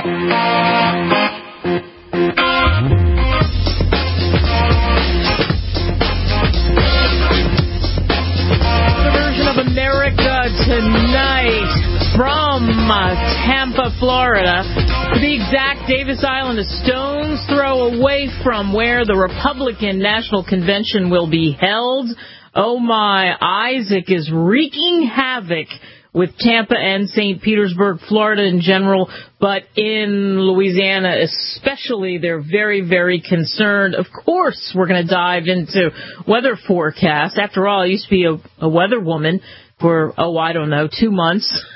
Tonight from Tampa, Florida. To be exact, Davis Island, a stone's throw away from where the Republican National Convention will be held. Oh my, Isaac is wreaking havoc with Tampa and St. Petersburg, Florida in general, but in Louisiana especially, they're very, very concerned. Of course, we're going to dive into weather forecasts. After all, I used to be a weather woman for, 2 months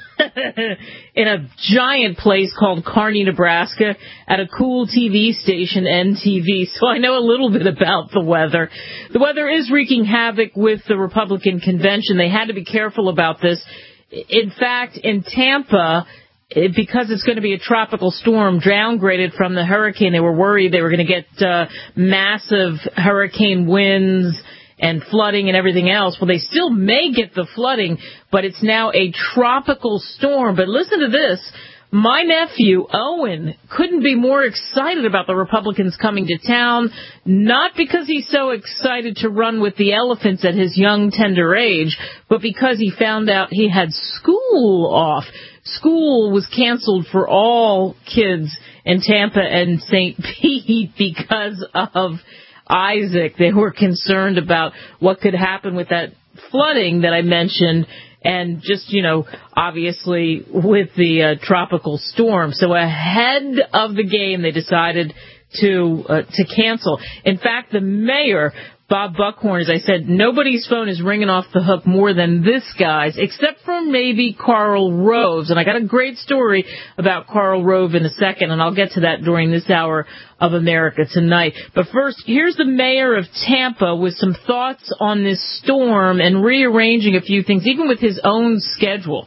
in a giant place called Kearney, Nebraska, at a cool TV station, NTV, so I know a little bit about the weather. The weather is wreaking havoc with the Republican convention. They had to be careful about this. In fact, in Tampa, because it's going to be a tropical storm, downgraded from the hurricane, they were worried they were going to get massive hurricane winds and flooding and everything else. Well, they still may get the flooding, but it's now a tropical storm. But listen to this. My nephew, Owen, couldn't be more excited about the Republicans coming to town, not because he's so excited to run with the elephants at his young, tender age, but because he found out he had school off. School was canceled for all kids in Tampa and St. Pete because of Isaac. They were concerned about what could happen with that flooding that I mentioned, and just, obviously with the tropical storm. So ahead of the game, they decided to cancel. In fact, the mayor, Bob Buckhorn, as I said, nobody's phone is ringing off the hook more than this guy's, except for maybe Karl Rove's. And I got a great story about Karl Rove in a second, and I'll get to that during this hour of America Tonight. But first, here's the mayor of Tampa with some thoughts on this storm and rearranging a few things, even with his own schedule.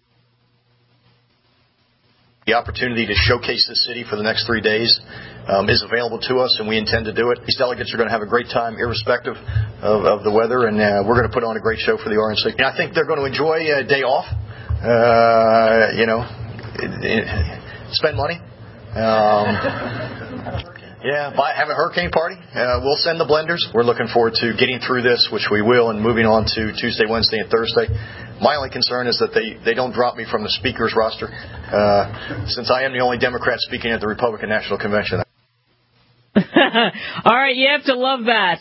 The opportunity to showcase the city for the next 3 days is available to us, and we intend to do it. These delegates are going to have a great time, irrespective of the weather, and we're going to put on a great show for the RNC. And I think they're going to enjoy a day off, spend money. Have a hurricane party. We'll send the blenders. We're looking forward to getting through this, which we will, and moving on to Tuesday, Wednesday, and Thursday. My only concern is that they don't drop me from the speakers roster, since I am the only Democrat speaking at the Republican National Convention. All right, you have to love that.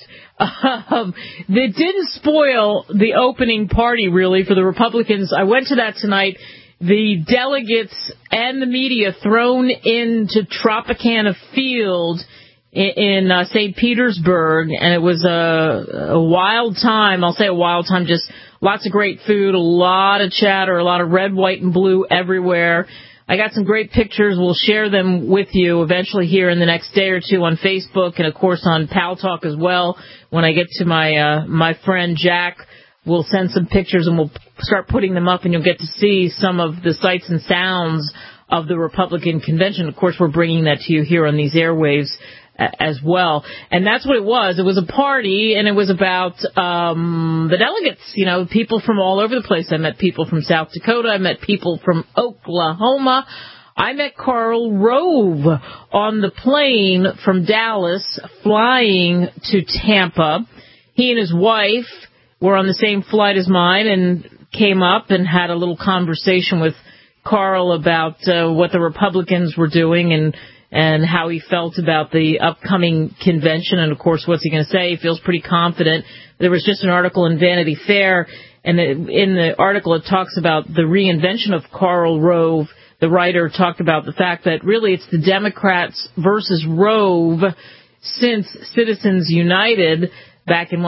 They didn't spoil the opening party, really, for the Republicans. I went to that tonight. The delegates and the media thrown into Tropicana Field in St. Petersburg, and it was a wild time. I'll say a wild time, just lots of great food, a lot of chatter, a lot of red, white, and blue everywhere. I got some great pictures. We'll share them with you eventually here in the next day or two on Facebook and, of course, on Pal Talk as well. When I get to my friend Jack, we'll send some pictures and we'll start putting them up, and you'll get to see some of the sights and sounds of the Republican convention. Of course, we're bringing that to you here on these airwaves as well. And that's what it was. It was a party, and it was about the delegates, people from all over the place. I met people from South Dakota. I met people from Oklahoma. I met Karl Rove on the plane from Dallas flying to Tampa. He and his wife were on the same flight as mine and came up and had a little conversation with Karl about what the Republicans were doing and how he felt about the upcoming convention. And, of course, what's he going to say? He feels pretty confident. There was just an article in Vanity Fair, and in the article it talks about the reinvention of Karl Rove. The writer talked about the fact that really it's the Democrats versus Rove since Citizens United back in,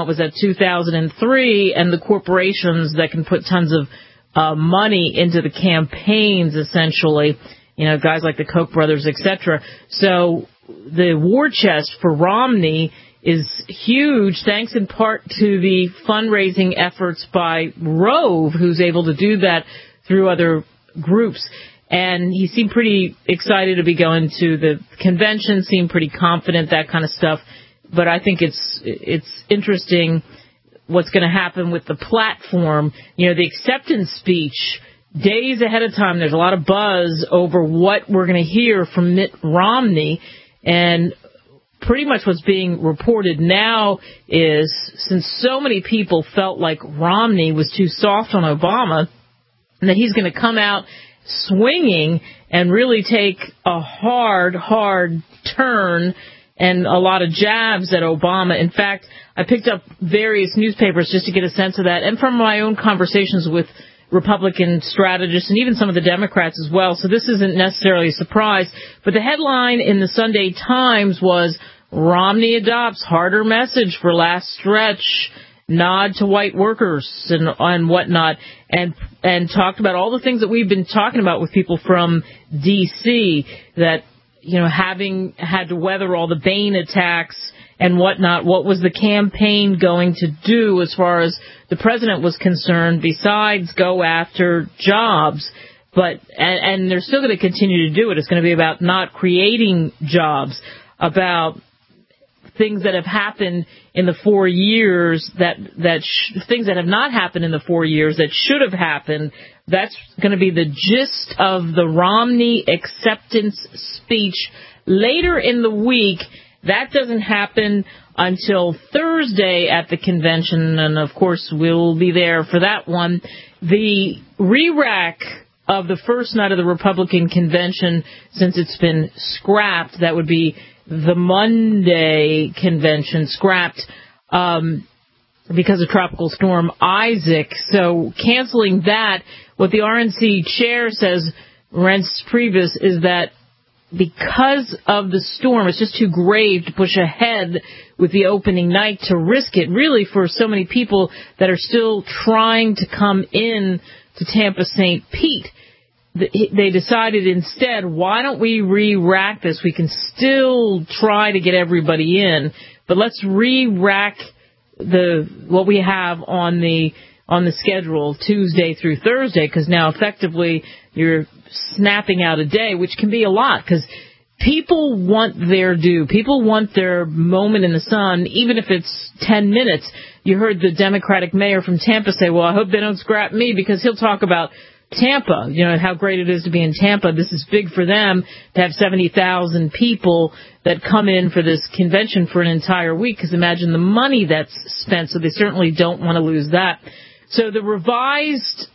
2003, and the corporations that can put tons of money into the campaigns, essentially, guys like the Koch brothers, etc. So the war chest for Romney is huge, thanks in part to the fundraising efforts by Rove, who's able to do that through other groups. And he seemed pretty excited to be going to the convention, seemed pretty confident, that kind of stuff. But I think it's interesting what's going to happen with the platform. The acceptance speech days ahead of time, there's a lot of buzz over what we're going to hear from Mitt Romney. And pretty much what's being reported now is, since so many people felt like Romney was too soft on Obama, and that he's going to come out swinging and really take a hard turn and a lot of jabs at Obama. In fact, I picked up various newspapers just to get a sense of that, and from my own conversations with Republican strategists and even some of the Democrats as well. So this isn't necessarily a surprise. But the headline in the Sunday Times was, Romney adopts harder message for last stretch, nod to white workers and whatnot, and talked about all the things that we've been talking about with people from D.C., that, you know, having had to weather all the Bain attacks and whatnot, what was the campaign going to do as far as the president was concerned besides go after jobs? But and they're still going to continue to do it. It's going to be about not creating jobs, about things that have happened in the 4 years, things that have not happened in the 4 years that should have happened. That's going to be the gist of the Romney acceptance speech later in the week. That doesn't happen until Thursday at the convention, and of course we'll be there for that one. The re-rack of the first night of the Republican convention, since it's been scrapped, that would be the Monday convention, scrapped because of Tropical Storm Isaac. So canceling that, what the RNC chair says, Reince Priebus, is that because of the storm, it's just too grave to push ahead with the opening night, to risk it, really, for so many people that are still trying to come in to Tampa St. Pete. They decided instead, why don't we re-rack this? We can still try to get everybody in, but let's re-rack what we have on the schedule Tuesday through Thursday, because now effectively you're snapping out a day, which can be a lot, because people want their due. People want their moment in the sun, even if it's 10 minutes. You heard the Democratic mayor from Tampa say, well, I hope they don't scrap me, because he'll talk about Tampa, you know, and how great it is to be in Tampa. This is big for them to have 70,000 people that come in for this convention for an entire week, because imagine the money that's spent, so they certainly don't want to lose that. So the revised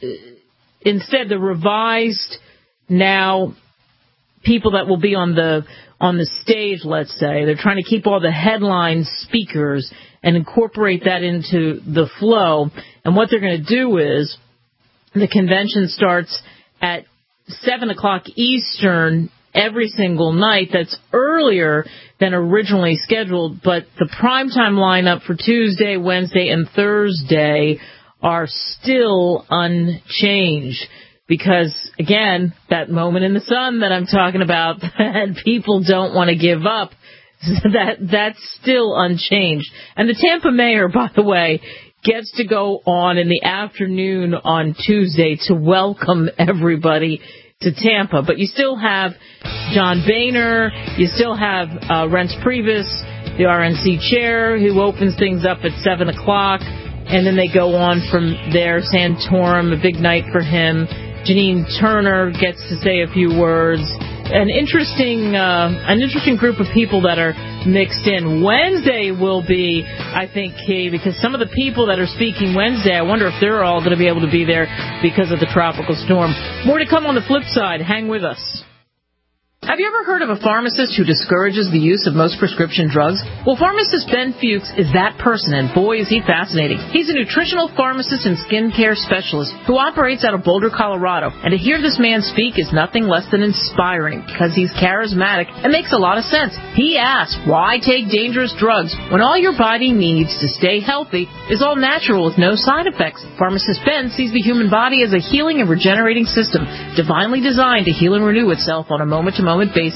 now people that will be on the stage, let's say, they're trying to keep all the headline speakers and incorporate that into the flow. And what they're going to do is, the convention starts at 7 o'clock Eastern every single night. That's earlier than originally scheduled, but the primetime lineup for Tuesday, Wednesday, and Thursday are still unchanged. Because, again, that moment in the sun that I'm talking about, that people don't want to give up, that's still unchanged. And the Tampa mayor, by the way, gets to go on in the afternoon on Tuesday to welcome everybody to Tampa. But you still have John Boehner, you still have Reince Priebus, the RNC chair, who opens things up at 7 o'clock, and then they go on from there. Santorum, a big night for him. Janine Turner gets to say a few words. An interesting group of people that are mixed in. Wednesday will be, I think, key, because some of the people that are speaking Wednesday, I wonder if they're all going to be able to be there because of the tropical storm. More to come on the flip side. Hang with us. Have you ever heard of a pharmacist who discourages the use of most prescription drugs? Well, pharmacist Ben Fuchs is that person, and boy, is he fascinating. He's a nutritional pharmacist and skincare specialist who operates out of Boulder, Colorado. And to hear this man speak is nothing less than inspiring, because he's charismatic and makes a lot of sense. He asks, why take dangerous drugs when all your body needs to stay healthy is all natural with no side effects? Pharmacist Ben sees the human body as a healing and regenerating system, divinely designed to heal and renew itself on a moment-to-moment basis.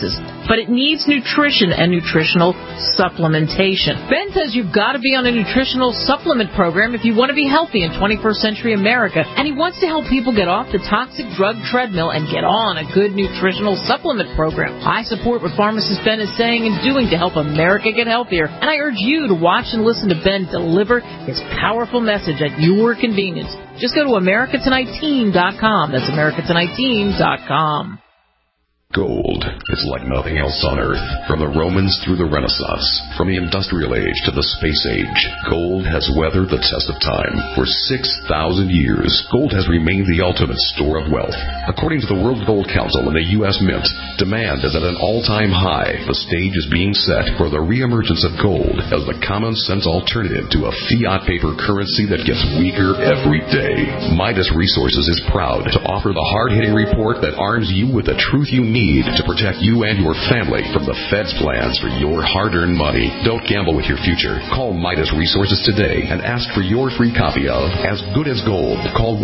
but it needs nutrition and nutritional supplementation. Ben says you've got to be on a nutritional supplement program if you want to be healthy in 21st century America, and he wants to help people get off the toxic drug treadmill and get on a good nutritional supplement program. I support what pharmacist Ben is saying and doing to help America get healthier, and I urge you to watch and listen to Ben deliver his powerful message at your convenience. Just go to AmericaTonightTeam.com. That's AmericaTonightTeam.com. Gold is like nothing else on Earth. From the Romans through the Renaissance, from the Industrial Age to the Space Age, gold has weathered the test of time. For 6,000 years, gold has remained the ultimate store of wealth. According to the World Gold Council and the U.S. Mint, demand is at an all-time high. The stage is being set for the reemergence of gold as the common-sense alternative to a fiat paper currency that gets weaker every day. Midas Resources is proud to offer the hard-hitting report that arms you with the truth you need to protect you and your family from the Fed's plans for your hard-earned money. Don't gamble with your future. Call Midas Resources today and ask for your free copy of As Good as Gold. Call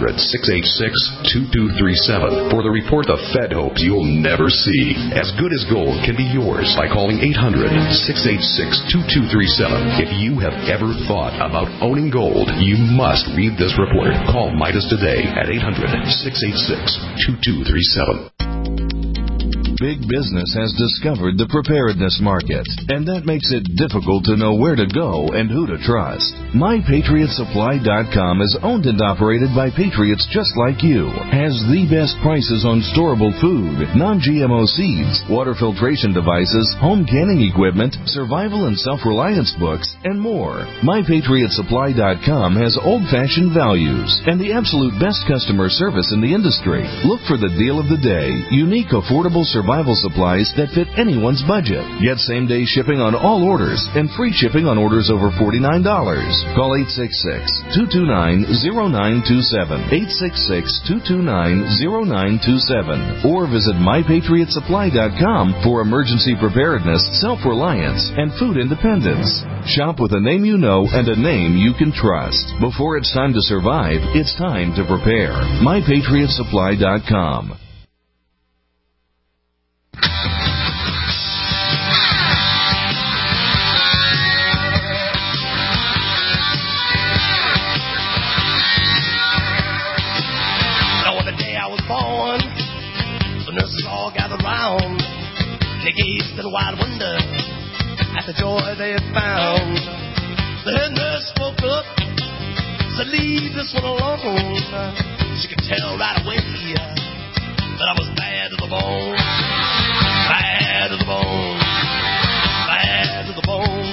1-800-686-2237 for the report the Fed hopes you'll never see. As Good as Gold can be yours by calling 800-686-2237. If you have ever thought about owning gold, you must read this report. Call Midas today at 800-686-2237. Big business has discovered the preparedness market, and that makes it difficult to know where to go and who to trust. MyPatriotSupply.com is owned and operated by patriots just like you. Has the best prices on storable food, non-GMO seeds, water filtration devices, home canning equipment, survival and self-reliance books, and more. MyPatriotSupply.com has old-fashioned values and the absolute best customer service in the industry. Look for the deal of the day. Unique, affordable survival supplies that fit anyone's budget. Get same-day shipping on all orders and free shipping on orders over $49. Call 866-229-0927, 866-229-0927, or visit MyPatriotSupply.com for emergency preparedness, self-reliance, and food independence. Shop with a name you know and a name you can trust. Before it's time to survive, it's time to prepare. MyPatriotSupply.com. They gazed in wide wonder at the joy they had found. The head nurse spoke up, said, "Leave this one alone." She could tell right away that I was bad to the bone, bad to the bone, bad to the bone.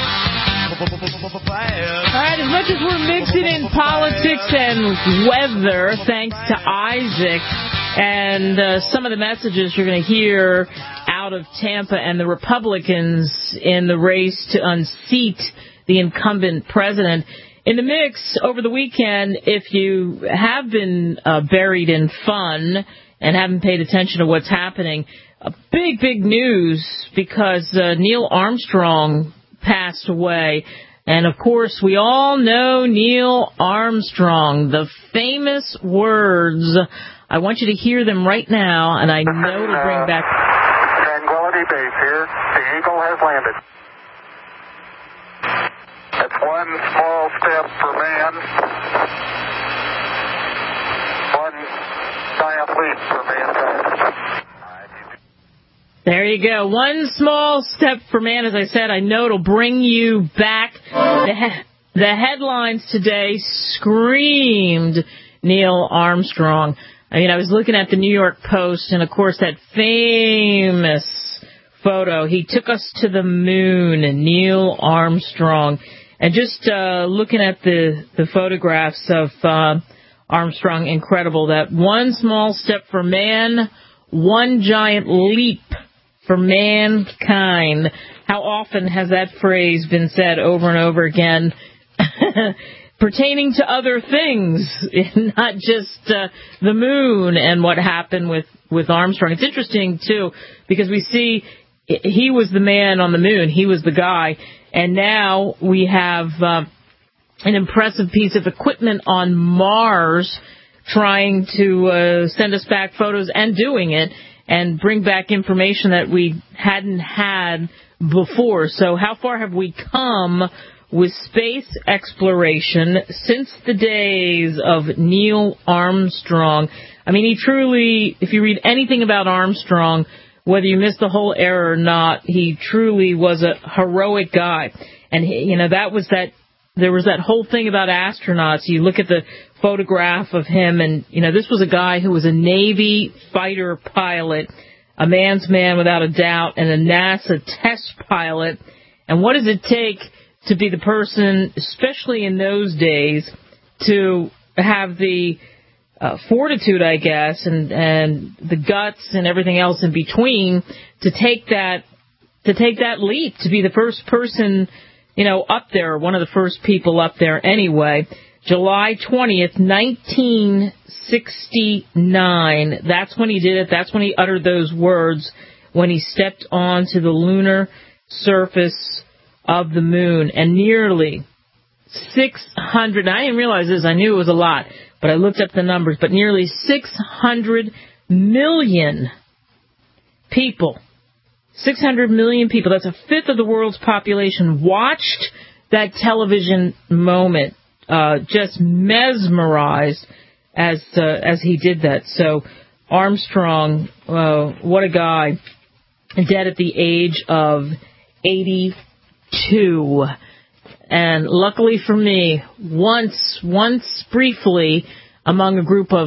All right, as much as we're mixing in politics and weather, thanks to Isaac, and some of the messages you're going to hear out of Tampa and the Republicans in the race to unseat the incumbent president. In the mix over the weekend, if you have been buried in fun and haven't paid attention to what's happening, big news because Neil Armstrong passed away. And, of course, we all know Neil Armstrong, the famous words. I want you to hear them right now, and I know to bring back... Tranquility Base here. The Eagle has landed. That's one small step for man, one giant leap for mankind. There you go. One small step for man. As I said, I know it'll bring you back. The headlines today screamed Neil Armstrong. I mean, I was looking at the New York Post, and, of course, that famous photo. He took us to the moon, Neil Armstrong. And just looking at the photographs of Armstrong, incredible. That one small step for man, one giant leap for mankind. How often has that phrase been said over and over again? Pertaining to other things, not just the moon and what happened with Armstrong. It's interesting, too, because we see he was the man on the moon. He was the guy. And now we have an impressive piece of equipment on Mars trying to send us back photos and doing it. and bring back information that we hadn't had before. So how far have we come with space exploration since the days of Neil Armstrong? I mean, he truly, if you read anything about Armstrong, whether you missed the whole era or not, he truly was a heroic guy. And, there was that whole thing about astronauts. You look at the photograph of him, and, this was a guy who was a Navy fighter pilot, a man's man without a doubt, and a NASA test pilot. And what does it take to be the person, especially in those days, to have the fortitude, I guess, and the guts and everything else in between to take that leap, to be the first person, up there, one of the first people up there anyway. July 20th, 1969. That's when he did it. That's when he uttered those words, when he stepped onto the lunar surface of the moon. And nearly 600, I didn't realize this, I knew it was a lot, but I looked up the numbers, but nearly 600 million people, 600 million people, that's a fifth of the world's population, watched that television moment, just mesmerized as he did that. So Armstrong, what a guy, dead at the age of 82. And luckily for me, once briefly, among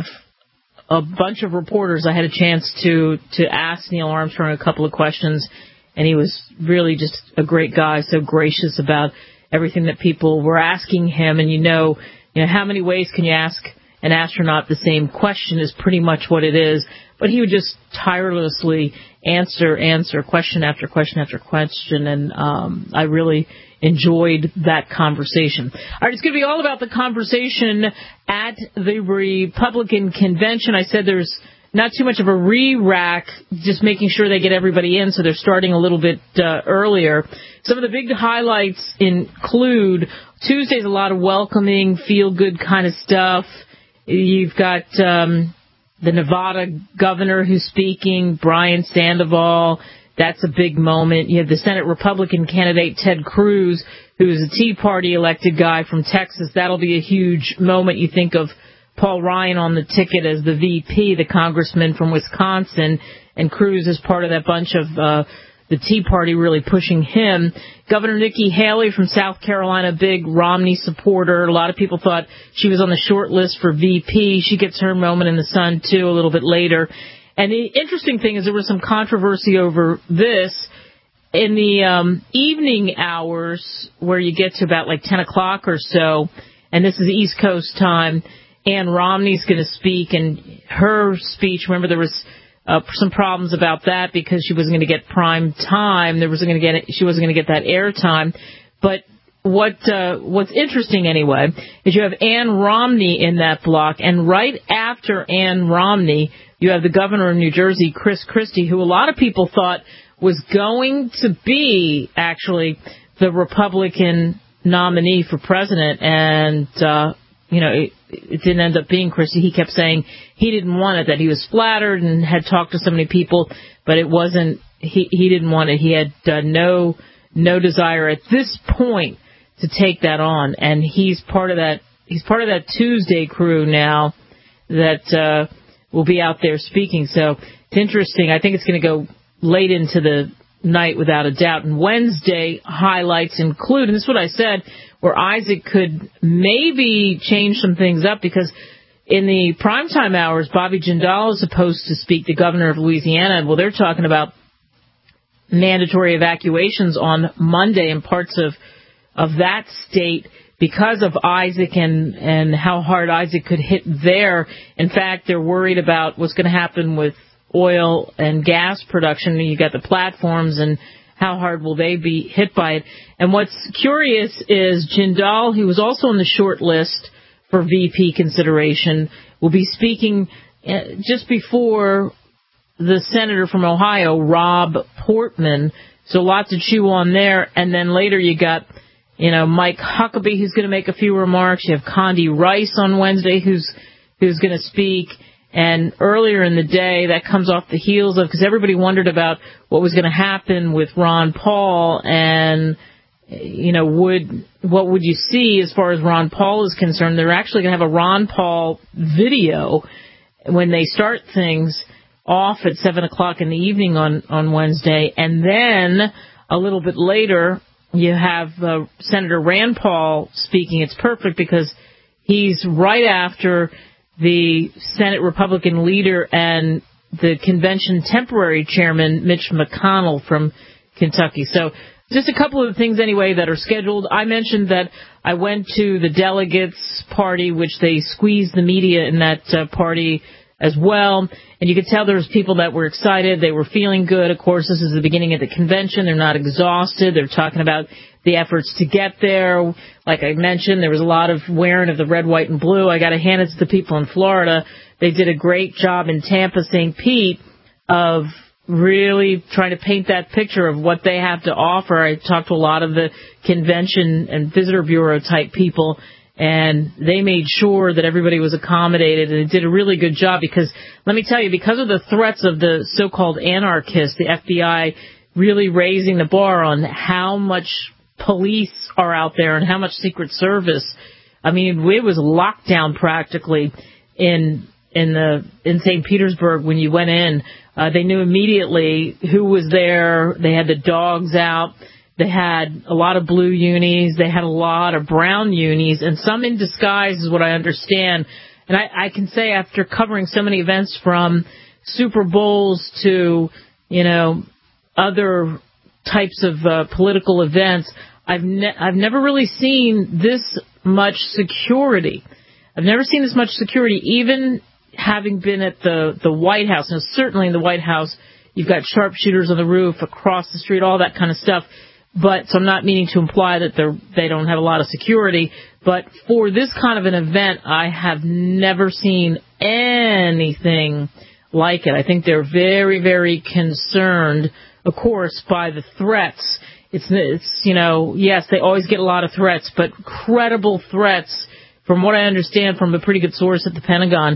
a bunch of reporters, I had a chance to ask Neil Armstrong a couple of questions, and he was really just a great guy, so gracious about everything that people were asking him. And how many ways can you ask an astronaut the same question is pretty much what it is. But he would just tirelessly answer question after question after question, and I really enjoyed that conversation. All right, it's going to be all about the conversation at the Republican convention. I said there's not too much of a re-rack, just making sure they get everybody in, so they're starting a little bit earlier. Some of the big highlights include Tuesday's a lot of welcoming, feel-good kind of stuff. You've got the Nevada governor who's speaking, Brian Sandoval. That's a big moment. You have the Senate Republican candidate, Ted Cruz, who's a Tea Party elected guy from Texas. That'll be a huge moment. You think of Paul Ryan on the ticket as the VP, the congressman from Wisconsin, and Cruz is part of that bunch of the Tea Party really pushing him. Governor Nikki Haley from South Carolina, big Romney supporter. A lot of people thought she was on the short list for VP. She gets her moment in the sun, too, a little bit later. And the interesting thing is there was some controversy over this. In the evening hours, where you get to about like 10 o'clock or so, and this is East Coast time, Ann Romney's going to speak, and her speech, remember there was some problems about that because she wasn't going to get prime time. She wasn't going to get that air time. But what's interesting anyway is you have Ann Romney in that block, and right after Ann Romney, you have the governor of New Jersey, Chris Christie, who a lot of people thought was going to be actually the Republican nominee for president, and it didn't end up being Christie. He kept saying he didn't want it, that he was flattered and had talked to so many people, but it wasn't. He didn't want it. He had no desire at this point to take that on, and he's part of that. He's part of that Tuesday crew now that will be out there speaking. So it's interesting. I think it's going to go late into the night without a doubt. And Wednesday highlights include, and this is what I said, where Isaac could maybe change some things up, because in the primetime hours, Bobby Jindal is supposed to speak, the governor of Louisiana. Well, they're talking about mandatory evacuations on Monday in parts of that state because of Isaac and how hard Isaac could hit there. In fact, they're worried about what's going to happen with oil and gas production. You got the platforms, and how hard will they be hit by it? And what's curious is Jindal, who was also on the short list for VP consideration, will be speaking just before the senator from Ohio, Rob Portman. So a lot to chew on there. And then later you got, Mike Huckabee, who's going to make a few remarks. You have Condi Rice on Wednesday, who's going to speak. And earlier in the day, that comes off the heels of, because everybody wondered about what was going to happen with Ron Paul and, what would you see as far as Ron Paul is concerned? They're actually going to have a Ron Paul video when they start things off at 7 o'clock in the evening on Wednesday. And then a little bit later, you have Senator Rand Paul speaking. It's perfect because he's right after the Senate Republican leader and the convention temporary chairman, Mitch McConnell from Kentucky. So just a couple of things anyway that are scheduled. I mentioned that I went to the delegates party, which they squeezed the media in that party as well. And you could tell there was people that were excited. They were feeling good. Of course, this is the beginning of the convention. They're not exhausted. They're talking about the efforts to get there. Like I mentioned, there was a lot of wearing of the red, white, and blue. I got to hand it to the people in Florida. They did a great job in Tampa, St. Pete, of really trying to paint that picture of what they have to offer. I talked to a lot of the convention and visitor bureau type people, and they made sure that everybody was accommodated, and it did a really good job because, let me tell you, because of the threats of the so-called anarchists, the FBI really raising the bar on how much police are out there and how much Secret Service. I mean, it was lockdown practically in St. Petersburg when you went in. They knew immediately who was there. They had the dogs out. They had a lot of blue unis. They had a lot of brown unis, and some in disguise is what I understand. And I can say after covering so many events from Super Bowls to, other types of political events, I've never really seen this much security. I've never seen this much security, even having been at the White House. Now, certainly in the White House, you've got sharpshooters on the roof, across the street, all that kind of stuff. But so I'm not meaning to imply that they don't have a lot of security. But for this kind of an event, I have never seen anything like it. I think they're very, very concerned, of course, by the threats. It's yes, they always get a lot of threats, but credible threats. From what I understand from a pretty good source at the Pentagon,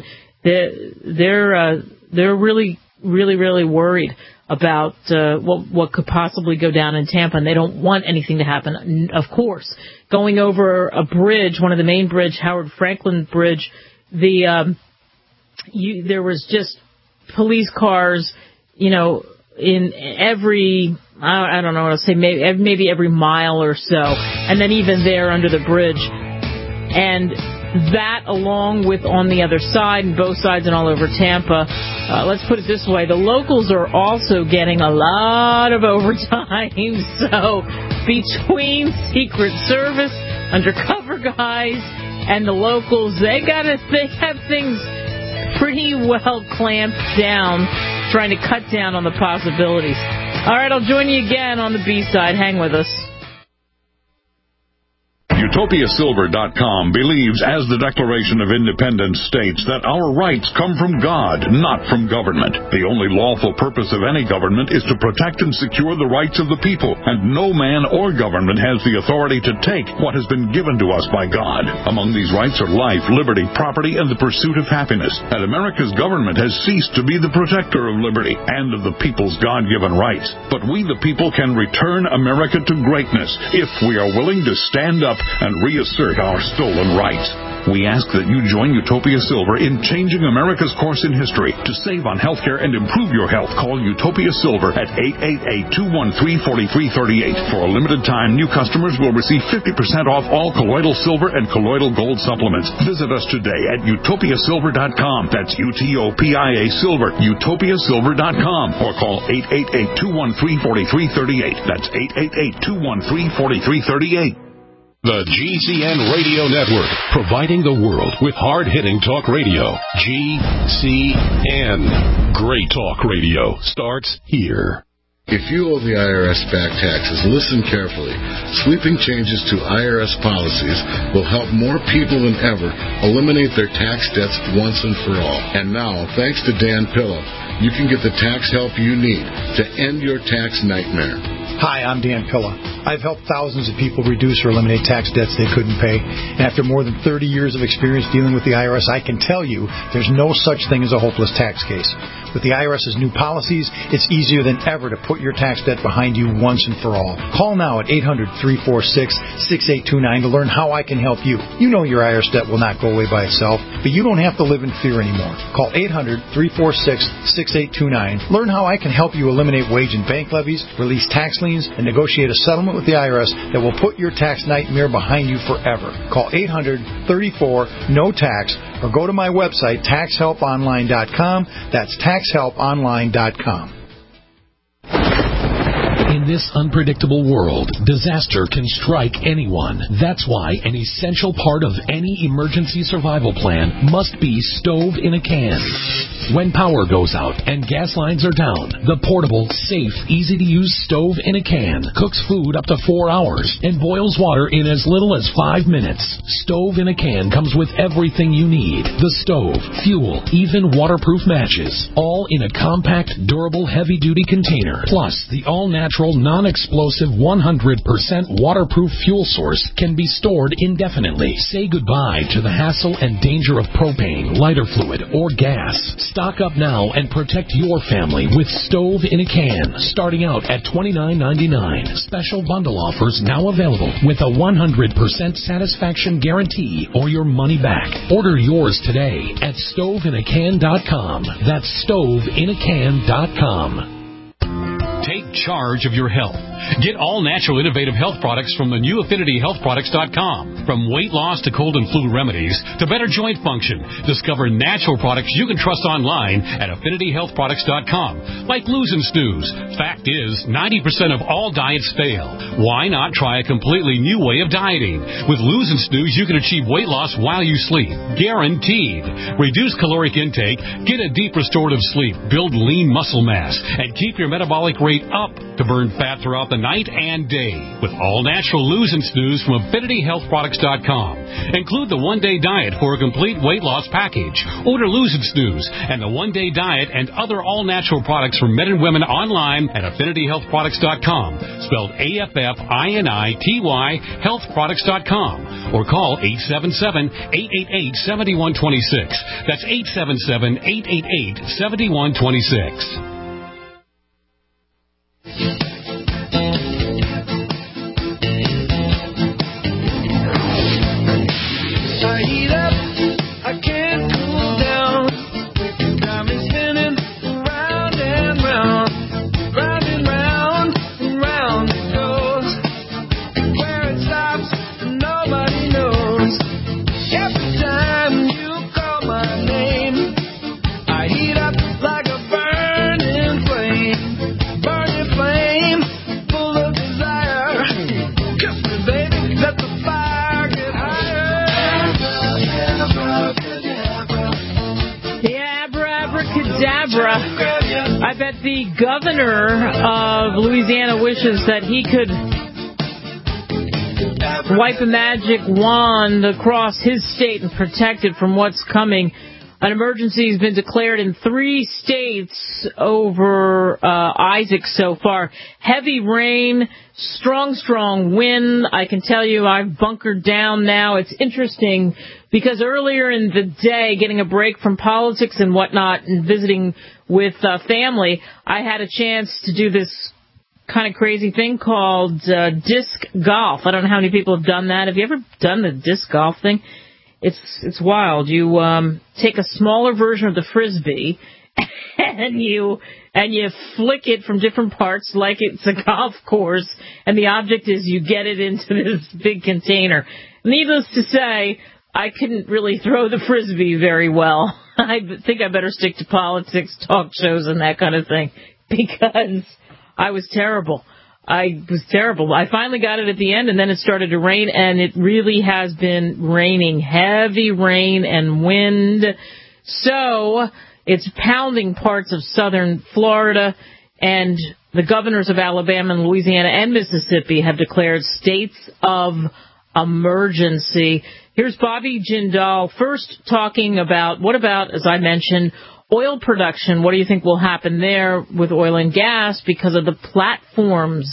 they're really, really, really worried about what could possibly go down in Tampa, and they don't want anything to happen. Of course, going over a bridge, one of the main bridge, Howard Franklin Bridge, there was just police cars, in every, I don't know what I'll say, maybe every mile or so, and then even there under the bridge. And that, along with on the other side, and both sides and all over Tampa, let's put it this way, the locals are also getting a lot of overtime. So between Secret Service, undercover guys, and the locals, they have things pretty well clamped down, trying to cut down on the possibilities. All right, I'll join you again on the B-side. Hang with us. UtopiaSilver.com believes, as the Declaration of Independence states, that our rights come from God, not from government. The only lawful purpose of any government is to protect and secure the rights of the people, and no man or government has the authority to take what has been given to us by God. Among these rights are life, liberty, property, and the pursuit of happiness. And America's government has ceased to be the protector of liberty and of the people's God-given rights. But we, the people, can return America to greatness if we are willing to stand up and reassert our stolen rights. We ask that you join Utopia Silver in changing America's course in history. To save on health care and improve your health, call Utopia Silver at 888-213-4338. For a limited time, new customers will receive 50% off all colloidal silver and colloidal gold supplements. Visit us today at utopiasilver.com. That's UTOPIA Silver, utopiasilver.com. Or call 888-213-4338. That's 888-213-4338. The GCN Radio Network, providing the world with hard-hitting talk radio. GCN. Great talk radio starts here. If you owe the IRS back taxes, listen carefully. Sweeping changes to IRS policies will help more people than ever eliminate their tax debts once and for all. And now, thanks to Dan Pilla, you can get the tax help you need to end your tax nightmare. Hi, I'm Dan Pilla. I've helped thousands of people reduce or eliminate tax debts they couldn't pay. And after more than 30 years of experience dealing with the IRS, I can tell you there's no such thing as a hopeless tax case. With the IRS's new policies, it's easier than ever to put your tax debt behind you once and for all. Call now at 800-346-6829 to learn how I can help you. You know your IRS debt will not go away by itself, but you don't have to live in fear anymore. Call 800-346-6829. Learn how I can help you eliminate wage and bank levies, release tax liens, and negotiate a settlement with the IRS that will put your tax nightmare behind you forever. Call 800-34-NO-TAX or go to my website, taxhelponline.com. That's taxhelponline.com. In this unpredictable world, disaster can strike anyone. That's why an essential part of any emergency survival plan must be stove in a can. When power goes out and gas lines are down, the portable, safe, easy-to-use stove in a can cooks food up to 4 hours and boils water in as little as 5 minutes. Stove in a can comes with everything you need. The stove, fuel, even waterproof matches, all in a compact, durable, heavy-duty container. Plus, the all-natural, non-explosive, 100% waterproof fuel source can be stored indefinitely. Say goodbye to the hassle and danger of propane, lighter fluid, or gas. Stock up now and protect your family with stove in a can, starting out at $29.99. Special bundle offers now available with a 100% satisfaction guarantee or your money back. Order yours today at stoveinacan.com. That's stoveinacan.com. Take charge of your health. Get all natural innovative health products from the new AffinityHealthProducts.com. From weight loss to cold and flu remedies to better joint function, discover natural products you can trust online at AffinityHealthProducts.com. Like Lose and Snooze. Fact is, 90% of all diets fail. Why not try a completely new way of dieting? With Lose and Snooze, you can achieve weight loss while you sleep. Guaranteed. Reduce caloric intake, get a deep restorative sleep, build lean muscle mass, and keep your metabolic rate up to burn fat throughout the night and day. With all natural Lose and Snooze from AffinityHealthProducts.com. Include the one-day diet for a complete weight loss package. Order Lose and Snooze and the one-day diet and other all-natural products for men and women online at AffinityHealthProducts.com. Spelled AFFINITY healthproducts.com. Or call 877-888-7126. That's 877-888-7126. I bet the governor of Louisiana wishes that he could wipe a magic wand across his state and protect it from what's coming. An emergency has been declared in 3 states over Isaac so far. Heavy rain, strong wind. I can tell you I've bunkered down now. It's interesting because earlier in the day, getting a break from politics and whatnot and visiting with family, I had a chance to do this kind of crazy thing called disc golf. I don't know how many people have done that. Have you ever done the disc golf thing? It's wild. You take a smaller version of the Frisbee and you flick it from different parts like it's a golf course, and the object is you get it into this big container. Needless to say, I couldn't really throw the Frisbee very well. I think I better stick to politics, talk shows, and that kind of thing, because I was terrible. I finally got it at the end, and then it started to rain, and it really has been raining, heavy rain and wind. So it's pounding parts of southern Florida, and the governors of Alabama and Louisiana and Mississippi have declared states of emergency. Here's Bobby Jindal first talking about, what about, as I mentioned, oil production. What do you think will happen there with oil and gas because of the platforms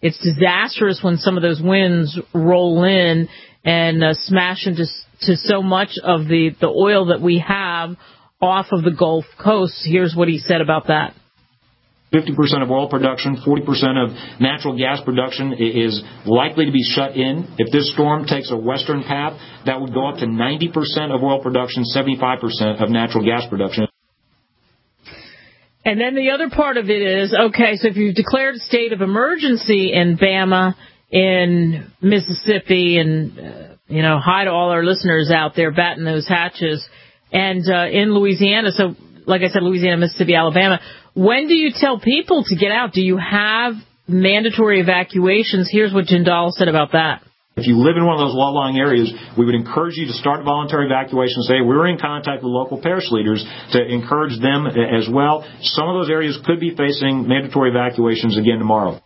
it's disastrous when some of those winds roll in and smash into so much of the oil that we have off of the Gulf Coast. Here's what he said about that. 50% of oil production, 40% of natural gas production is likely to be shut in. If this storm takes a western path, that would go up to 90% of oil production, 75% of natural gas production. And then the other part of it is, okay, so if you've declared a state of emergency in Bama, in Mississippi, and, hi to all our listeners out there batting those hatches, and in Louisiana, so like I said, Louisiana, Mississippi, Alabama, when do you tell people to get out? Do you have mandatory evacuations? Here's what Jindal said about that. If you live in one of those low-lying areas, we would encourage you to start voluntary evacuations. We're in contact with local parish leaders to encourage them as well. Some of those areas could be facing mandatory evacuations again tomorrow.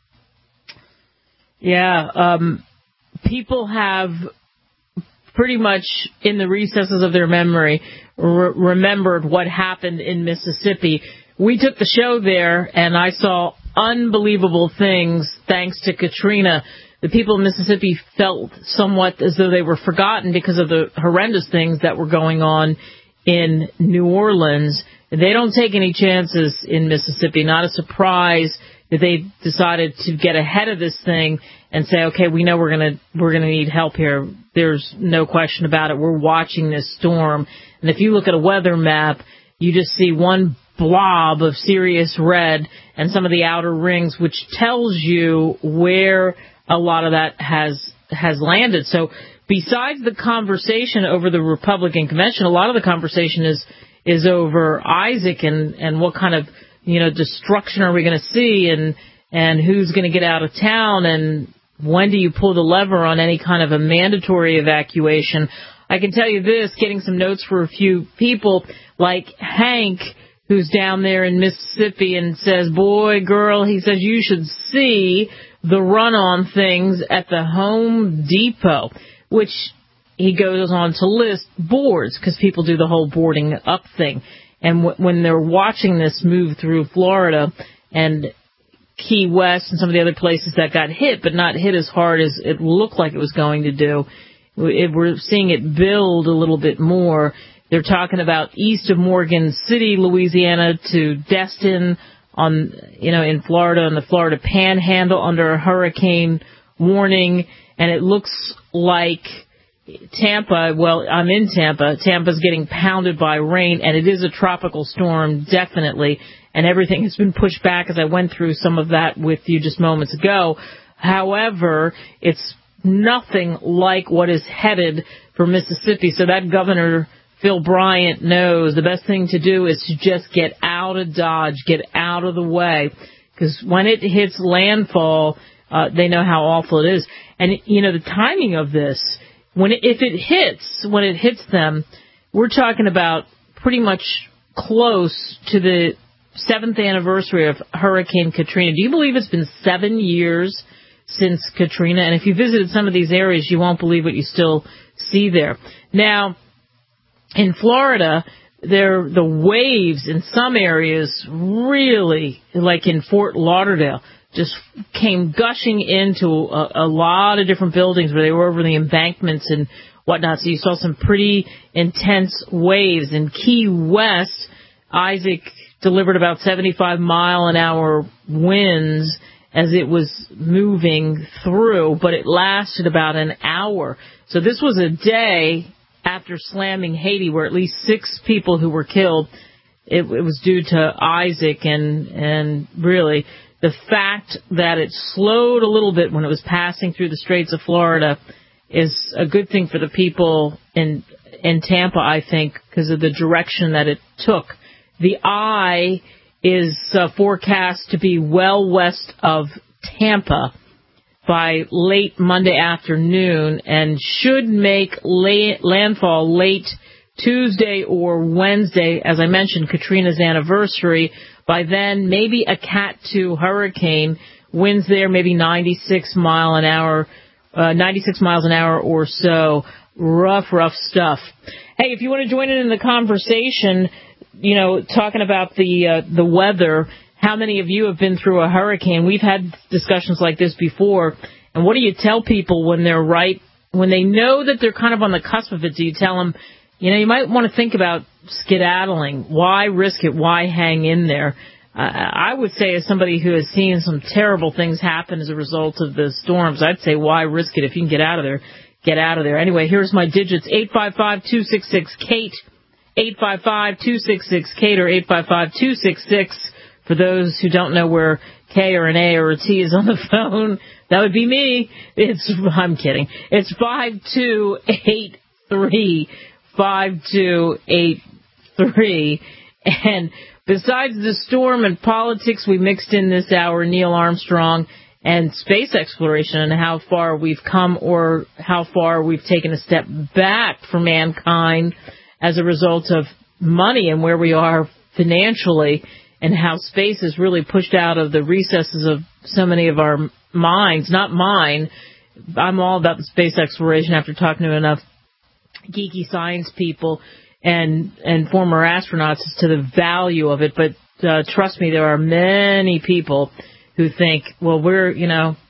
Yeah, people have pretty much in the recesses of their memory remembered what happened in Mississippi. We took the show there, and I saw unbelievable things thanks to Katrina. The people of Mississippi felt somewhat as though they were forgotten because of the horrendous things that were going on in New Orleans. They don't take any chances in Mississippi. Not a surprise that they decided to get ahead of this thing and say, okay, we know we're gonna need help here. There's no question about it. We're watching this storm. And if you look at a weather map, you just see one blob of Sirius red and some of the outer rings, which tells you where a lot of that has landed. So besides the conversation over the Republican convention, a lot of the conversation is over Isaac and what kind of destruction are we going to see and who's going to get out of town and when do you pull the lever on any kind of a mandatory evacuation. I can tell you this, getting some notes for a few people like Hank, who's down there in Mississippi and says, boy, girl, he says you should see the run on things at the Home Depot, which he goes on to list boards because people do the whole boarding up thing. And when they're watching this move through Florida and Key West and some of the other places that got hit, but not hit as hard as it looked like it was going to do, we're seeing it build a little bit more. They're talking about east of Morgan City, Louisiana, to Destin in Florida, and the Florida Panhandle under a hurricane warning. And it looks like Tampa, well, I'm in Tampa. Tampa's getting pounded by rain, and it is a tropical storm, definitely. And everything has been pushed back, as I went through some of that with you just moments ago. However, it's nothing like what is headed for Mississippi. So that Governor Phil Bryant knows the best thing to do is to just get out of Dodge, get out of the way. Because when it hits landfall, they know how awful it is. And, the timing of this, when it hits them, we're talking about pretty much close to the 7th anniversary of Hurricane Katrina. Do you believe it's been 7 years since Katrina? And if you visited some of these areas, you won't believe what you still see there. Now, in Florida, the waves in some areas really, like in Fort Lauderdale, just came gushing into a lot of different buildings where they were over the embankments and whatnot. So you saw some pretty intense waves. In Key West, Isaac delivered about 75-mile-an-hour winds as it was moving through, but it lasted about an hour. So this was a day after slamming Haiti where at least 6 people who were killed. It was due to Isaac, and really the fact that it slowed a little bit when it was passing through the Straits of Florida is a good thing for the people in Tampa, I think, because of the direction that it took. The eye is forecast to be well west of Tampa by late Monday afternoon and should make landfall late Tuesday or Wednesday. As I mentioned, Katrina's anniversary. By then, maybe a Cat 2 hurricane. Winds there maybe 96 miles an hour or so. Rough stuff. Hey, if you want to join in the conversation, talking about the weather, how many of you have been through a hurricane? We've had discussions like this before. And what do you tell people when they're when they know that they're kind of on the cusp of it? Do you tell them, you might want to think about skedaddling. Why risk it? Why hang in there? I would say, as somebody who has seen some terrible things happen as a result of the storms, I'd say, why risk it? If you can get out of there, get out of there. Anyway, here's my digits: 855-266-KATE, 855-266-KATE, or 855-266. For those who don't know where K or an A or a T is on the phone, that would be me. I'm kidding. It's 5283, 5283. And besides the storm and politics, we mixed in this hour Neil Armstrong and space exploration and how far we've come or how far we've taken a step back for mankind as a result of money and where we are financially, and how space is really pushed out of the recesses of so many of our minds. Not mine. I'm all about the space exploration after talking to enough geeky science people and former astronauts as to the value of it. But trust me, there are many people who think, well, we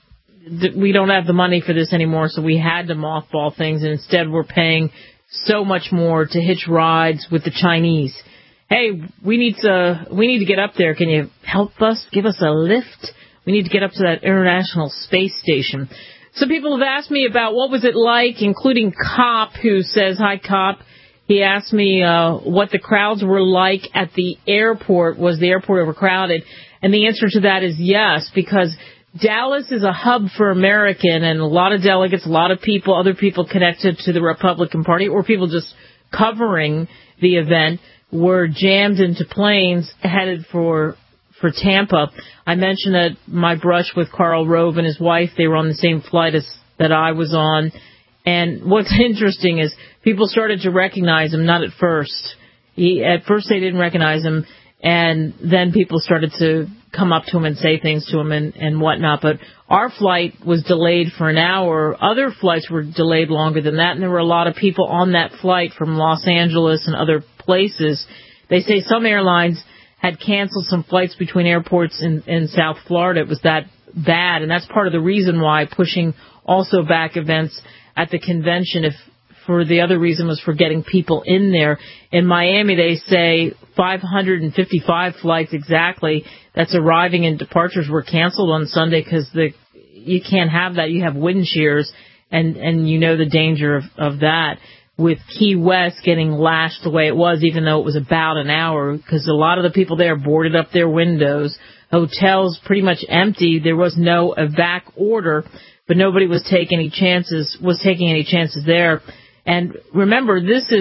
don't have the money for this anymore, so we had to mothball things, and instead we're paying so much more to hitch rides with the Chinese. Hey, we need to get up there. Can you help us? Give us a lift? We need to get up to that International Space Station. Some people have asked me about what was it like, including Cop, who says, hi, Cop. He asked me what the crowds were like at the airport. Was the airport overcrowded? And the answer to that is yes, because Dallas is a hub for American, and a lot of delegates, a lot of people, other people connected to the Republican Party, or people just covering the event, were jammed into planes headed for Tampa. I mentioned that my brush with Karl Rove and his wife, they were on the same flight that I was on. And what's interesting is people started to recognize him, not at first. At first they didn't recognize him, and then people started to come up to him and say things to him and whatnot. But our flight was delayed for an hour. Other flights were delayed longer than that, and there were a lot of people on that flight from Los Angeles and other places. They say some airlines had canceled some flights between airports in South Florida. It was that bad, and that's part of the reason why pushing also back events at the convention, if for the other reason was for getting people in there. In Miami, they say 555 flights exactly that's arriving and departures were canceled on Sunday because you can't have that. You have wind shears, and you know the danger of that. With Key West getting lashed the way it was, even though it was about an hour, because a lot of the people there boarded up their windows. Hotels pretty much empty. There was no evac order, but nobody was taking any chances there. And remember,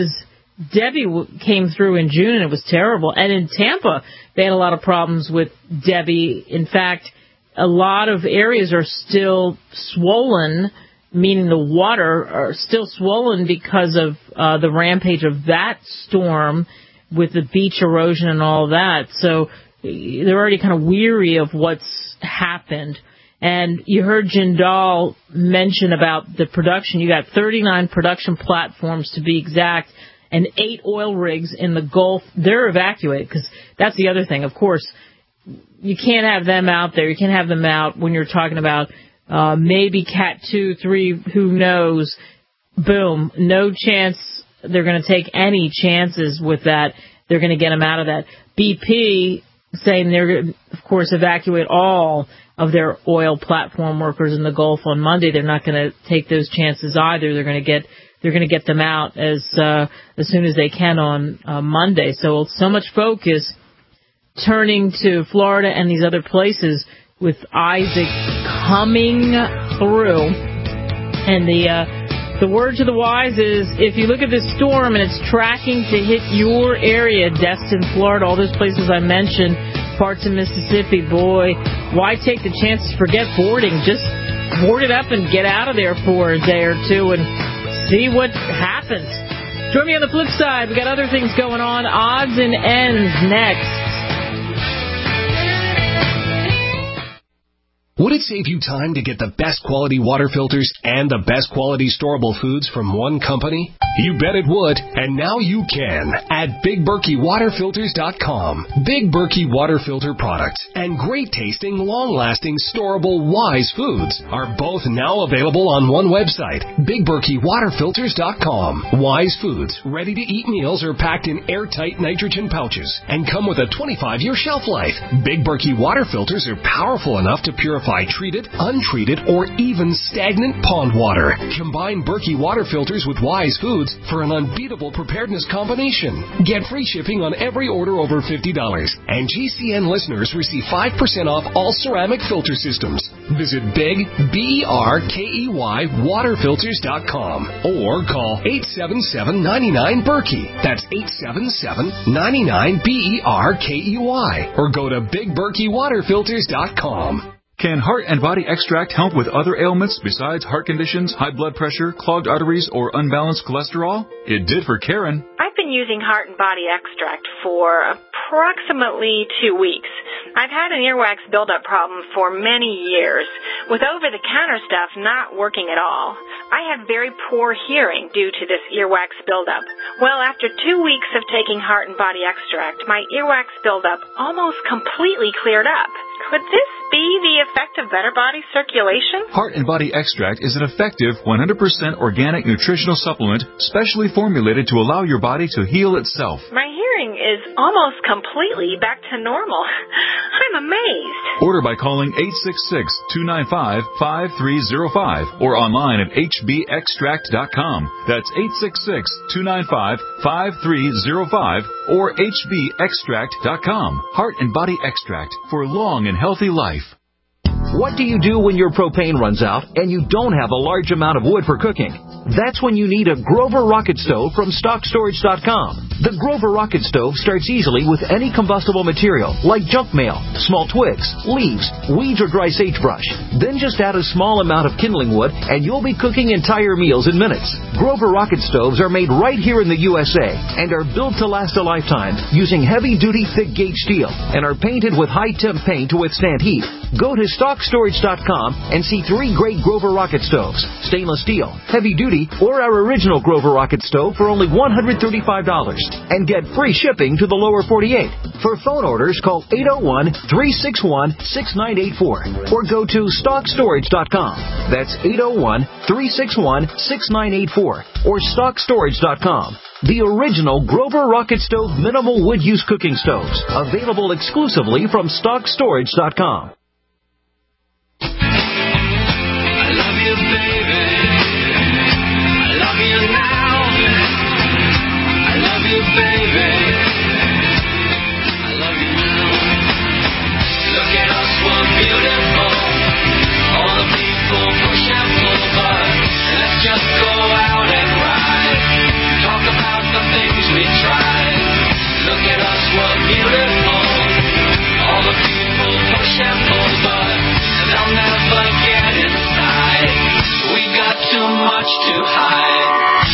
Debbie came through in June, and it was terrible. And in Tampa, they had a lot of problems with Debbie. In fact, a lot of areas are still swollen, meaning the water are still swollen because of the rampage of that storm with the beach erosion and all of that. So they're already kind of weary of what's happened. And you heard Jindal mention about the production. You got 39 production platforms, to be exact, and 8 oil rigs in the Gulf. They're evacuated, because that's the other thing. Of course, you can't have them out there. You can't have them out when you're talking about maybe Cat 2, 3, who knows. Boom. No chance they're going to take any chances with that. They're going to get them out of that. BP saying they're going to, of course, evacuate all of their oil platform workers in the Gulf on Monday. They're not going to take those chances either. They're going to get them out as soon as they can on Monday. So much focus turning to Florida and these other places with Isaac coming through. And the word to the wise is, if you look at this storm and it's tracking to hit your area, Destin, Florida, all those places I mentioned, parts of Mississippi, boy, why take the chances? Forget boarding. Just board it up and get out of there for a day or two and see what happens. Join me on the flip side. We got other things going on. Odds and ends next. Would it save you time to get the best quality water filters and the best quality storable foods from one company? You bet it would, and now you can at BigBerkeyWaterFilters.com. Big Berkey water filter products and great tasting, long-lasting, storable Wise foods are both now available on one website, BigBerkeyWaterFilters.com. Wise foods, ready-to-eat meals are packed in airtight nitrogen pouches and come with a 25-year shelf life. Big Berkey water filters are powerful enough to purify treated, untreated, or even stagnant pond water. Combine Berkey water filters with Wise foods for an unbeatable preparedness combination. Get free shipping on every order over $50. And GCN listeners receive 5% off all ceramic filter systems. Visit Big, BERKEY, waterfilters.com or call 877-99-BERKEY. That's 877-99-BERKEY. Or go to BigBerkeyWaterFilters.com. Can Heart and Body Extract help with other ailments besides heart conditions, high blood pressure, clogged arteries, or unbalanced cholesterol? It did for Karen. I've been using Heart and Body Extract for approximately 2 weeks. I've had an earwax buildup problem for many years, with over-the-counter stuff not working at all. I have very poor hearing due to this earwax buildup. Well, after 2 weeks of taking Heart and Body Extract, my earwax buildup almost completely cleared up. Could this be the effect of better body circulation? Heart and Body Extract is an effective 100% organic nutritional supplement specially formulated to allow your body to heal itself. My hearing is almost completely back to normal. I'm amazed. Order by calling 866-295-5305 or online at hbextract.com. That's 866-295-5305 or hbextract.com. Heart and Body Extract for long and healthy life. What do you do when your propane runs out and you don't have a large amount of wood for cooking? That's when you need a Grover Rocket Stove from StockStorage.com. The Grover Rocket Stove starts easily with any combustible material like junk mail, small twigs, leaves, weeds, or dry sagebrush. Then just add a small amount of kindling wood and you'll be cooking entire meals in minutes. Grover Rocket Stoves are made right here in the USA and are built to last a lifetime using heavy-duty thick-gauge steel and are painted with high-temp paint to withstand heat. Go to StockStorage.com and see 3 great Grover Rocket Stoves, stainless steel, heavy-duty, or our original Grover Rocket Stove for only $135. And get free shipping to the lower 48. For phone orders, call 801-361-6984 or go to StockStorage.com. That's 801-361-6984 or StockStorage.com. The original Grover Rocket Stove minimal wood use cooking stoves, available exclusively from StockStorage.com. Too much to hide.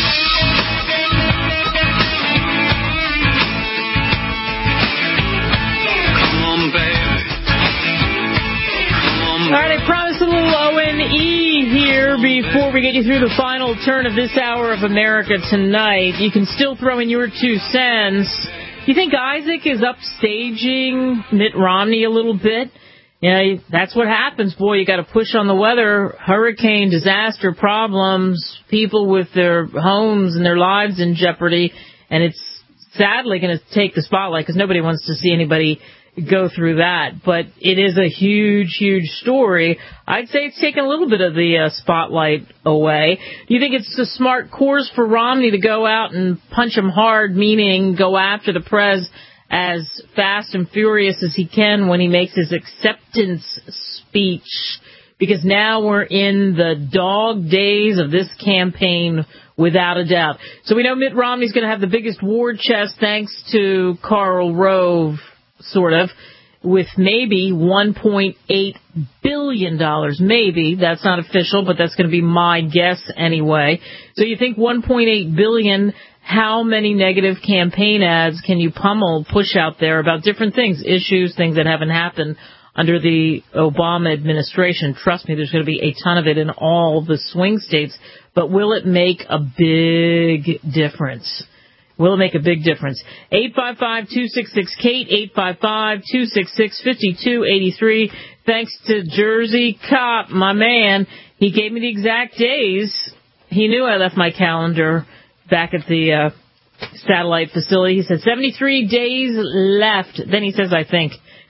Come on, baby. Come on, baby. All right, I promised a little O&E here before we get you through the final turn of this hour of America Tonight. You can still throw in your 2 cents. You think Isaac is upstaging Mitt Romney a little bit? Yeah, that's what happens, boy. You got to push on the weather, hurricane, disaster, problems, people with their homes and their lives in jeopardy, and it's sadly going to take the spotlight because nobody wants to see anybody go through that. But it is a huge, huge story. I'd say it's taken a little bit of the spotlight away. Do you think it's a smart course for Romney to go out and punch him hard, meaning go after the prez as fast and furious as he can when he makes his acceptance speech? Because now we're in the dog days of this campaign, without a doubt. So we know Mitt Romney's going to have the biggest war chest thanks to Karl Rove, sort of, with maybe $1.8 billion. Maybe. That's not official, but that's going to be my guess anyway. So you think $1.8 billion, how many negative campaign ads can you push out there about different things, issues, things that haven't happened under the Obama administration. Trust me, there's going to be a ton of it in all the swing states. But will it make a big difference? Will it make a big difference? 855-266-KATE, 855-266-5283. Thanks to Jersey Cop, my man. He gave me the exact days. He knew I left my calendar back at the satellite facility. He said 73 days left. Then he says, I think.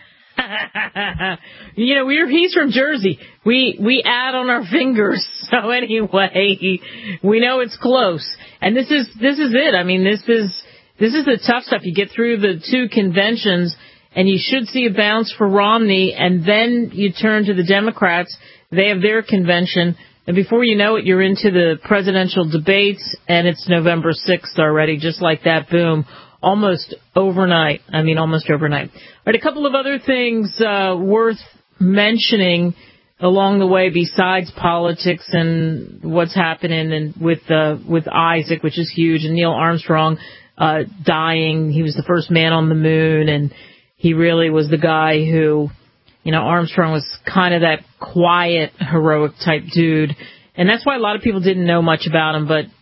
He's from Jersey. We add on our fingers. So anyway, we know it's close. And this is it. I mean, this is the tough stuff. You get through the two conventions and you should see a bounce for Romney, and then you turn to the Democrats. They have their convention, and before you know it, you're into the presidential debates, and it's November 6th already, just like that. Boom. Almost overnight. Almost overnight. All right, a couple of other things worth mentioning along the way besides politics and what's happening and with Isaac, which is huge, and Neil Armstrong dying. He was the first man on the moon, and he really was the guy who, Armstrong was kind of that quiet, heroic type dude, and that's why a lot of people didn't know much about him. But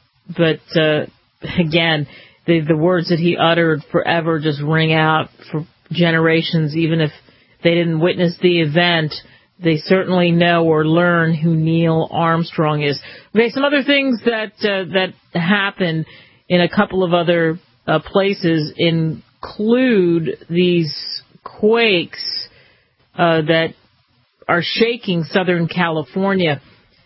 again, the words that he uttered forever just ring out for generations, even if they didn't witness the event. They certainly know or learn who Neil Armstrong is. Okay, some other things that happened in a couple of other places include these quakes that are shaking Southern California.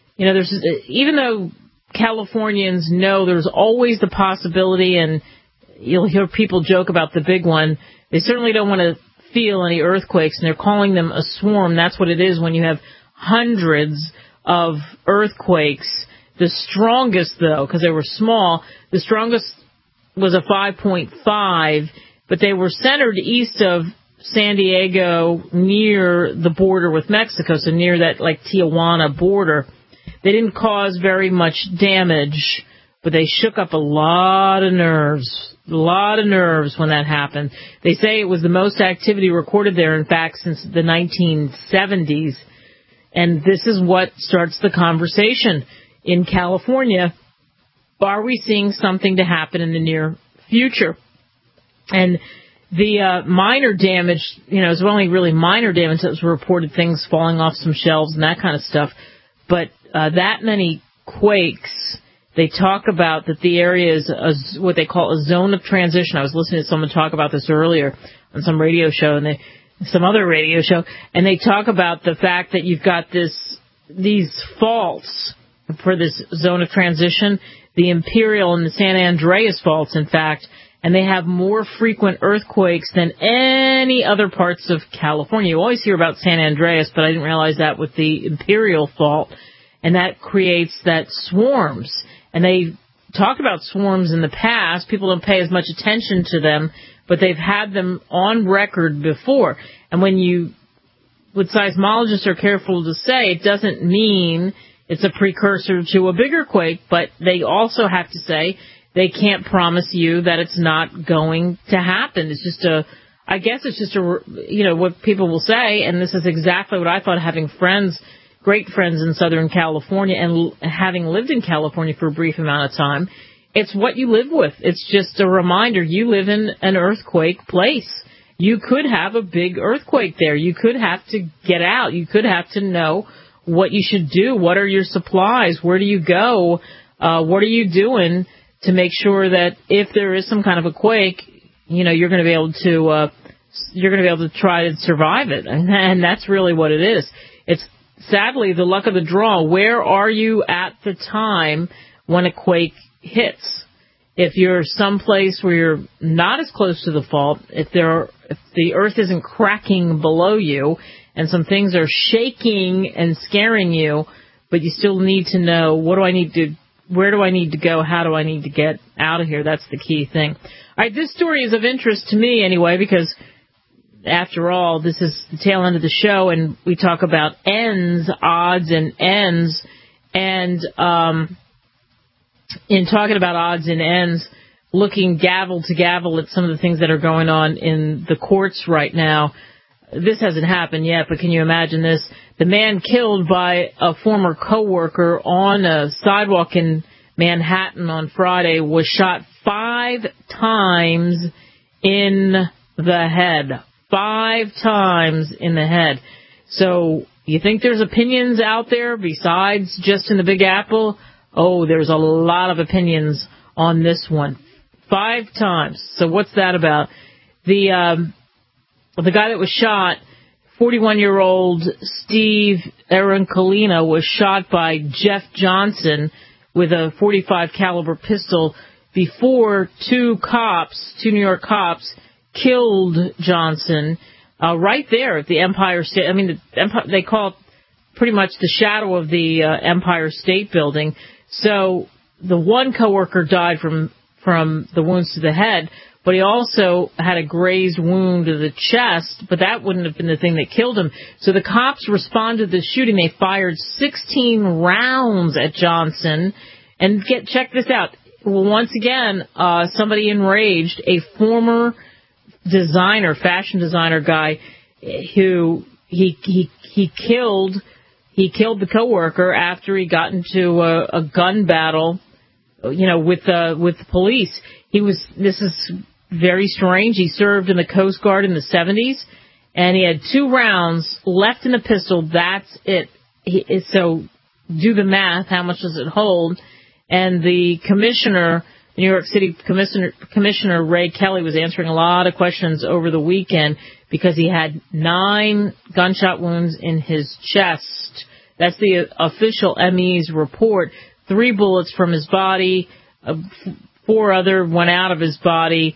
Even though Californians know there's always the possibility, and you'll hear people joke about the big one, they certainly don't want to feel any earthquakes, and they're calling them a swarm. That's what it is when you have hundreds of earthquakes. The strongest, though, because they were small, the strongest was a 5.5, but they were centered east of San Diego near the border with Mexico, so near that Tijuana border. They didn't cause very much damage, but they shook up a lot of nerves when that happened. They say it was the most activity recorded there, in fact, since the 1970s. And this is what starts the conversation in California. Are we seeing something to happen in the near future? And the minor damage, it's only really minor damage that was reported, things falling off some shelves and that kind of stuff. But that many quakes, they talk about that the area is what they call a zone of transition. I was listening to someone talk about this earlier on some radio show, and some other radio show, and they talk about the fact that you've got these faults for this zone of transition, the Imperial and the San Andreas faults, in fact, and they have more frequent earthquakes than any other parts of California. You always hear about San Andreas, but I didn't realize that with the Imperial fault, and that creates that swarms. And they talked about swarms in the past. People don't pay as much attention to them, but they've had them on record before. And what seismologists are careful to say, it doesn't mean it's a precursor to a bigger quake, but they also have to say they can't promise you that it's not going to happen. It's just what people will say, and this is exactly what I thought, having great friends in Southern California and having lived in California for a brief amount of time. It's what you live with. It's just a reminder. You live in an earthquake place. You could have a big earthquake there. You could have to get out. You could have to know what you should do. What are your supplies? Where do you go? What are you doing to make sure that if there is some kind of a quake, you're going to be able to try to survive it. And that's really what it is. It's sadly the luck of the draw. Where are you at the time when a quake hits? If you're someplace where you're not as close to the fault, if the earth isn't cracking below you and some things are shaking and scaring you, but you still need to know, where do I need to go? How do I need to get out of here? That's the key thing. All right, this story is of interest to me anyway, because after all, this is the tail end of the show, and we talk about odds and ends. And in talking about odds and ends, looking gavel to gavel at some of the things that are going on in the courts right now, this hasn't happened yet, but can you imagine this? The man killed by a former coworker on a sidewalk in Manhattan on Friday was shot 5 times in the head. 5 times in the head. So you think there's opinions out there besides just in the Big Apple? Oh, there's a lot of opinions on this one. 5 times. So what's that about? The guy that was shot, 41-year-old Steve Aroncolina, was shot by Jeff Johnson with a .45 caliber pistol before two New York cops, killed Johnson right there at the Empire State. I mean, they call it pretty much the shadow of the Empire State Building. So the one coworker died from the wounds to the head, but he also had a grazed wound to the chest, but that wouldn't have been the thing that killed him. So the cops responded to the shooting. They fired 16 rounds at Johnson. And check this out. Well, once again, somebody enraged, a former designer, fashion designer guy, who he killed the coworker after he got into a gun battle, with the police. This is very strange. He served in the Coast Guard in the 70s, and he had 2 rounds left in the pistol. That's it. So do the math. How much does it hold? And the commissioner, New York City Commissioner Ray Kelly, was answering a lot of questions over the weekend because he had 9 gunshot wounds in his chest. That's the official ME's report. 3 bullets from his body, 4 other went out of his body.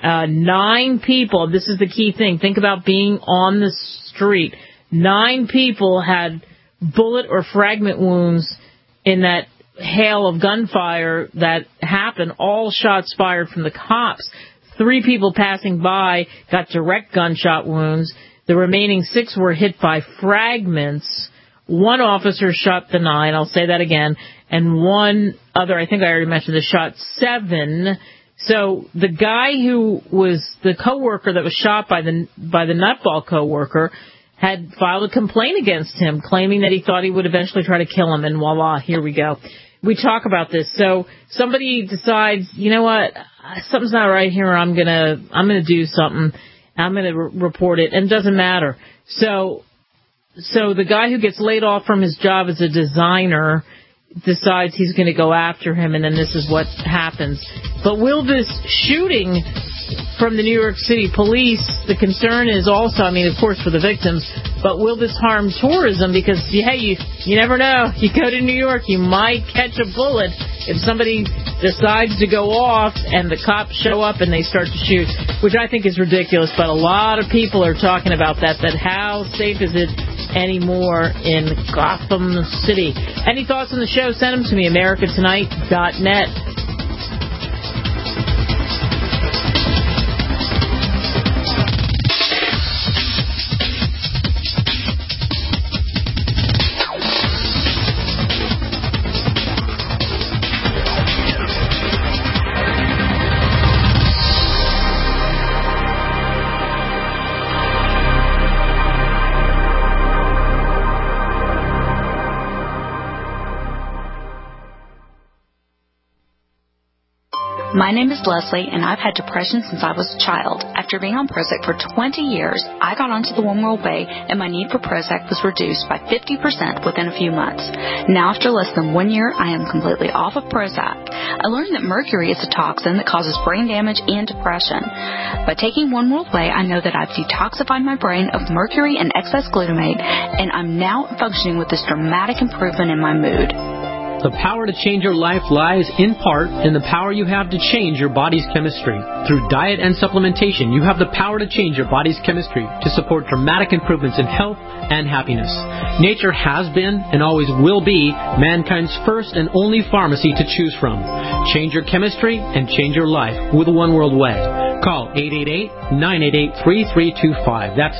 9 people, this is the key thing, think about being on the street. 9 people had bullet or fragment wounds in that hail of gunfire that happened, all shots fired from the cops. 3 people passing by got direct gunshot wounds. The remaining 6 were hit by fragments. 1 officer shot the 9, I'll say that again, and 1 other, I think I already mentioned this, shot 7. So the guy who was the coworker that was shot by the nutball coworker had filed a complaint against him, claiming that he thought he would eventually try to kill him, and voila, here we go. We talk about this. So somebody decides, you know what, something's not right here, I'm gonna do something. I'm gonna report it, and it doesn't matter. So the guy who gets laid off from his job as a designer decides he's going to go after him, and then this is what happens. But will this shooting from the New York City police, the concern is also, I mean, of course, for the victims, but will this harm tourism? Because, hey, you never know. You go to New York, you might catch a bullet if somebody decides to go off and the cops show up and they start to shoot, which I think is ridiculous, but a lot of people are talking about that how safe is it anymore in Gotham City. Any thoughts on the show? Send them to me, americatonight.net. My name is Leslie, and I've had depression since I was a child. After being on Prozac for 20 years, I got onto the One World Way, and my need for Prozac was reduced by 50% within a few months. Now, after less than 1 year, I am completely off of Prozac. I learned that mercury is a toxin that causes brain damage and depression. By taking One World Way, I know that I've detoxified my brain of mercury and excess glutamate, and I'm now functioning with this dramatic improvement in my mood. The power to change your life lies in part in the power you have to change your body's chemistry. Through diet and supplementation, you have the power to change your body's chemistry to support dramatic improvements in health and happiness. Nature has been and always will be mankind's first and only pharmacy to choose from. Change your chemistry and change your life with One World Way. Call 888-988-3325. That's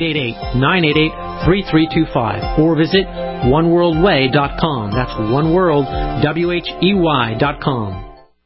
888-988-3325. Or visit oneworldway.com. That's oneworldwhey.com.